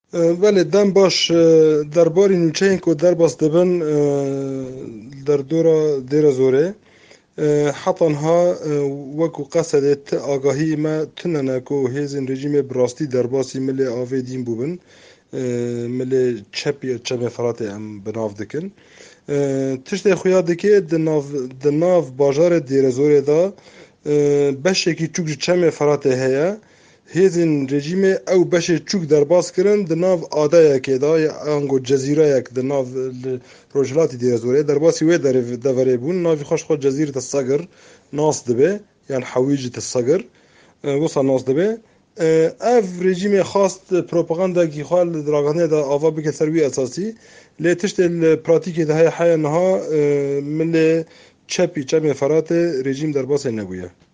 بله دم باش درباری نوچین کو درباس دبن در دورا دیر زوره حتی ها وکو قصدت آگاهی ما تننه کو هیزن رژیم براستی درباسی ملی آوه دین بوبن ملی چپی چپ فرات ام بناف دکن تشت خویا دکه دناف باجار دیر زوره دا بشکی چوک چم فرات هیا هیزن رژیم او بشه چوک در باز کرن د ناو آدایا که دا یا انگو جزیره یک د ناو روجلاتی دیر زوره در باسی وی در دوره بون ناوی خوش خود جزیره الصقر ناس دبه یعنی حویجة الصقر وصل ناس دبه اف رژیم خاص پروپاگاندا کی خال دراغانه دا آوا بک سروی اساسی لی تشت الپراتیکی ده های حیا نها من چپی چپ فرات رژیم در باس نبویه